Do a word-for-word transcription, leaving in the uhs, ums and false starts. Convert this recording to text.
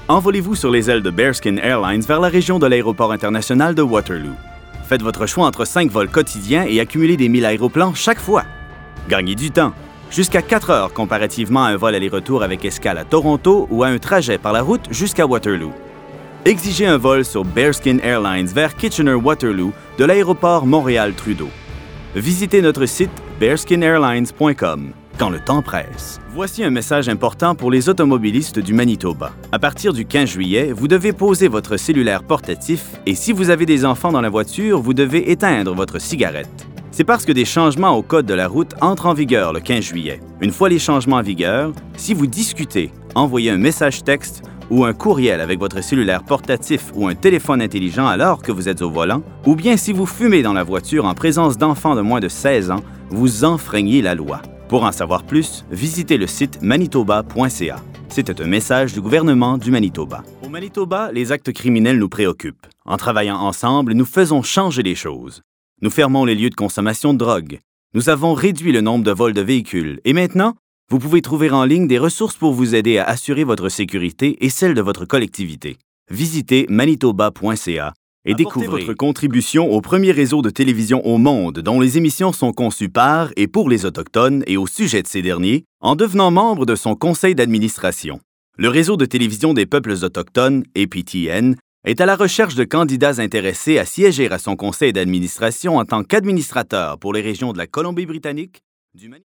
Envolez-vous sur les ailes de Bearskin Airlines vers la région de l'aéroport international de Waterloo. Faites votre choix entre cinq vols quotidiens et accumulez des milles aéroplan chaque fois. Gagnez du temps, jusqu'à quatre heures comparativement à un vol aller-retour avec escale à Toronto ou à un trajet par la route jusqu'à Waterloo. Exigez un vol sur Bearskin Airlines vers Kitchener-Waterloo de l'aéroport Montréal-Trudeau. Visitez notre site bearskin airlines point com quand le temps presse. Voici un message important pour les automobilistes du Manitoba. À partir du quinze juillet, vous devez poser votre cellulaire portatif et si vous avez des enfants dans la voiture, vous devez éteindre votre cigarette. C'est parce que des changements au code de la route entrent en vigueur le quinze juillet. Une fois les changements en vigueur, si vous discutez, envoyez un message texte ou un courriel avec votre cellulaire portatif ou un téléphone intelligent alors que vous êtes au volant, ou bien si vous fumez dans la voiture en présence d'enfants de moins de seize ans, vous enfreignez la loi. Pour en savoir plus, visitez le site manitoba point c a. C'était un message du gouvernement du Manitoba. Au Manitoba, les actes criminels nous préoccupent. En travaillant ensemble, nous faisons changer les choses. Nous fermons les lieux de consommation de drogue. Nous avons réduit le nombre de vols de véhicules. Et maintenant, vous pouvez trouver en ligne des ressources pour vous aider à assurer votre sécurité et celle de votre collectivité. Visitez manitoba point c a et découvrez votre contribution au premier réseau de télévision au monde dont les émissions sont conçues par et pour les Autochtones et au sujet de ces derniers en devenant membre de son conseil d'administration. Le réseau de télévision des peuples autochtones, A P T N, est à la recherche de candidats intéressés à siéger à son conseil d'administration en tant qu'administrateur pour les régions de la Colombie-Britannique, du Manitoba.